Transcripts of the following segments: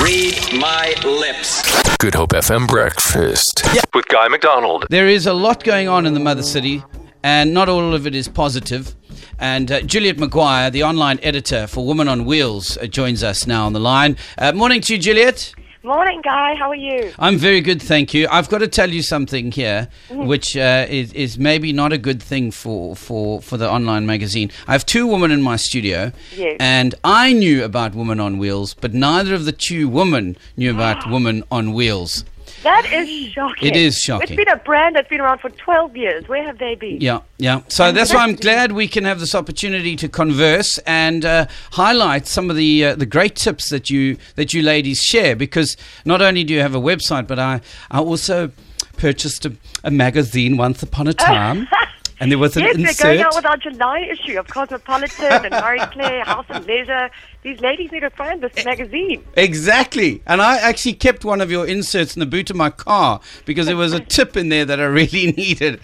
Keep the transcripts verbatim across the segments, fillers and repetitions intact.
Read my lips. Good Hope F M Breakfast with Guy McDonald. There is a lot going on in the Mother City, and not all of it is positive. And uh, Juliet Maguire, the online editor for Women on Wheels, uh, joins us now on the line. Uh, morning to you, Juliet. Morning, Guy. How are you? I'm very good, thank you. I've got to tell you something here, mm-hmm. which uh, is, is maybe not a good thing for, for, for the online magazine. I have two women in my studio, yes. and I knew about Women on Wheels, but neither of the two women knew about Women on Wheels. That is shocking. It is shocking. It's been a brand that's been around for twelve years. Where have they been? Yeah, yeah. So that's why I'm glad we can have this opportunity to converse and uh, highlight some of the uh, the great tips that you that you ladies share. Because not only do you have a website, but I I also purchased a, a magazine once upon a time. And there was an yes, insert. we're going out with our July issue of Cosmopolitan and Marie Claire, House and Leisure. These ladies need to find this magazine. Exactly. And I actually kept one of your inserts in the boot of my car because there was a tip in there that I really needed.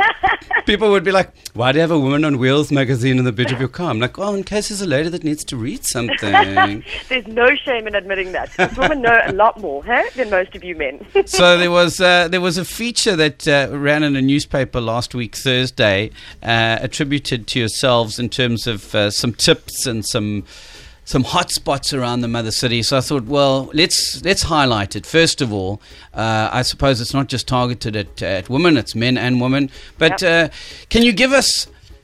People would be like, why do you have a Women on Wheels magazine in the boot of your car? I'm like, well, in case there's a lady that needs to read something. There's no shame in admitting that. Women know a lot more huh, than most of you men. So there was uh, there was a feature that uh, ran in a newspaper last week, Thursday, uh, attributed to yourselves in terms of uh, some tips and some some hot spots around the Mother City. So I thought, well, let's let's highlight it. First of all, uh, I suppose it's not just targeted at, at women, it's men and women. But Yep. uh, can you give us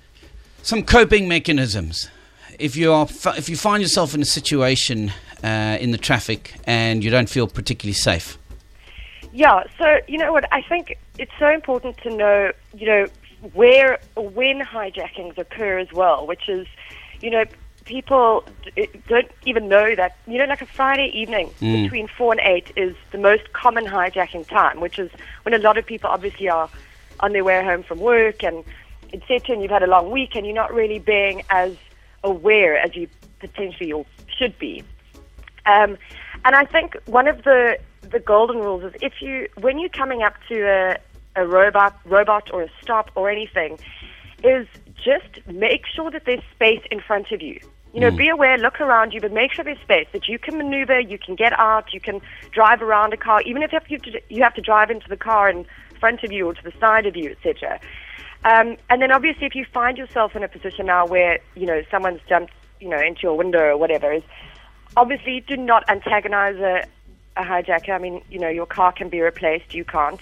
some coping mechanisms if you are if you find yourself in a situation uh, in the traffic and you don't feel particularly safe? Yeah, so, you know what, I think it's so important to know, you know, where, when hijackings occur as well, which is, you know, people d- don't even know that, you know, like a Friday evening Mm. between four and eight is the most common hijacking time, which is when a lot of people obviously are on their way home from work and et cetera, and you've had a long week and you're not really being as aware as you potentially or should be. Um, and I think one of the the golden rules is if you, when you're coming up to a, a robot, robot or a stop or anything, is just make sure that there's space in front of you. You know, Mm. be aware, look around you, but make sure there's space that you can maneuver, you can get out, you can drive around a car, even if you have to, you have to drive into the car in front of you or to the side of you, et cetera. Um, and then obviously if you find yourself in a position now where, you know, someone's jumped, you know, into your window or whatever, is obviously do not antagonize a, a hijacker. I mean, you know, your car can be replaced, you can't.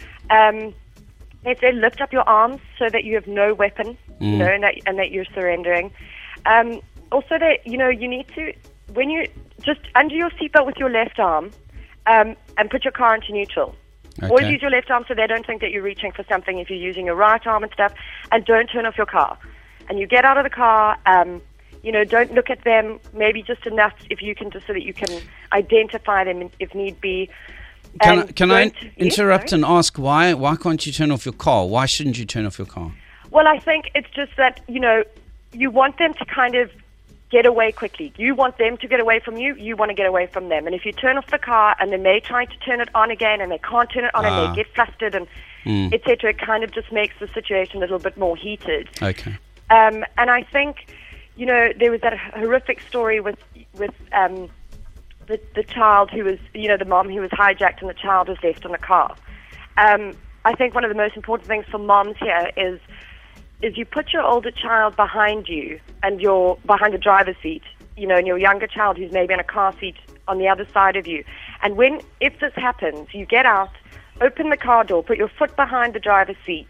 Um, they say lift up your arms so that you have no weapon, Mm. you know, and that, and that you're surrendering. Um, also that, you know, you need to, when you, just undo your seatbelt with your left arm um, and put your car into neutral. Always Okay. use your left arm so they don't think that you're reaching for something if you're using your right arm and stuff. And don't turn off your car. And you get out of the car, um, you know, don't look at them, maybe just enough if you can, just so that you can identify them if need be. Can, I, And can I don't- yes, interrupt sorry? and ask why? Why can't you turn off your car? Why shouldn't you turn off your car? Well, I think it's just that, you know, you want them to kind of get away quickly. You want them to get away from you. You want to get away from them. And if you turn off the car and then they try to turn it on again and they can't turn it on Ah. and they get flustered and Mm. et cetera, it kind of just makes the situation a little bit more heated. Okay. Um, and I think, you know, there was that horrific story with with um, the the child who was, you know, the mom who was hijacked and the child was left in the car. Um, I think one of the most important things for moms here is is you put your older child behind you and you're behind the driver's seat, you know, and your younger child who's maybe in a car seat on the other side of you. And when, if this happens, you get out, open the car door, put your foot behind the driver's seat,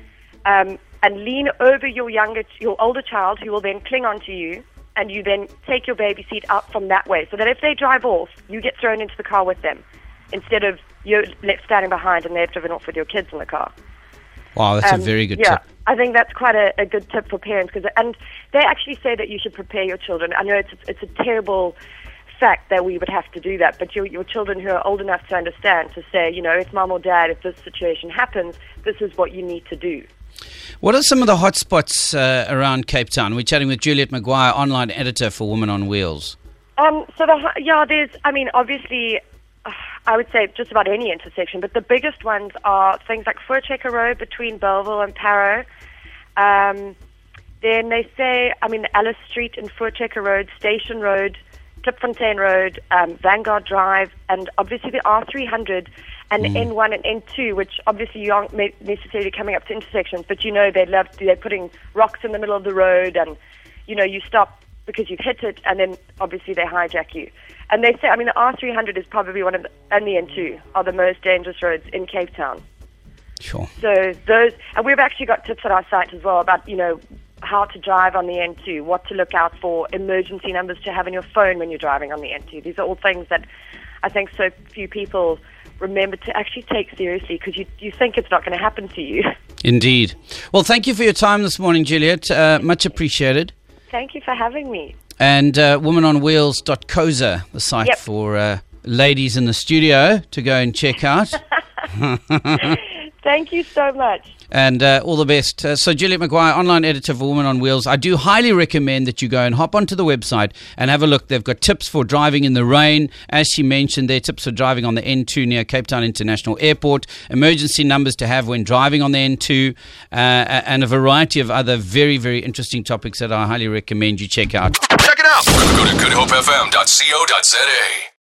um, and lean over your younger, your older child who will then cling onto you, and you then take your baby seat out from that way, so that if they drive off, you get thrown into the car with them, instead of you're left standing behind and they've driven off with your kids in the car. Wow, that's Um, a very good yeah, tip. I think that's quite a, a good tip for parents, because and they actually say that you should prepare your children. I know it's it's a terrible fact that we would have to do that, but your your children who are old enough to understand to say, you know, if mom or dad, if this situation happens, this is what you need to do. What are some of the hot spots uh, around Cape Town? We're chatting with Juliet Maguire, online editor for Women on Wheels. Um, so the yeah, there's I mean obviously. I would say just about any intersection, but the biggest ones are things like Voortrekker Road between Belleville and Parow. Um, then they say, I mean, Alice Street and Voortrekker Road, Station Road, Klipfontein Road, um, Vanguard Drive, and obviously the R three hundred and mm. N one and N two, which obviously you aren't necessarily coming up to intersections, but you know they love to, they're putting rocks in the middle of the road, and you know you stop because you've hit it, and then obviously they hijack you. And they say, I mean, the R three hundred is probably one of the, and the N two are the most dangerous roads in Cape Town. Sure. So those, and we've actually got tips at our site as well about, you know, how to drive on the N two, what to look out for, emergency numbers to have in your phone when you're driving on the N two. These are all things that I think so few people remember to actually take seriously, because you, you think it's not going to happen to you. Indeed. Well, thank you for your time this morning, Juliet. Uh, much appreciated. Thank you for having me. And uh, woman on wheels dot co za, the site yep. for uh, ladies in the studio to go and check out. Thank you so much. And uh, all the best. Uh, so Juliet Maguire, online editor for Women on Wheels. I do highly recommend that you go and hop onto the website and have a look. They've got tips for driving in the rain. As she mentioned, there are tips for driving on the N two near Cape Town International Airport, emergency numbers to have when driving on the N two, uh, and a variety of other very, very interesting topics that I highly recommend you check out. Check it out. Go to good hope f m dot co dot za.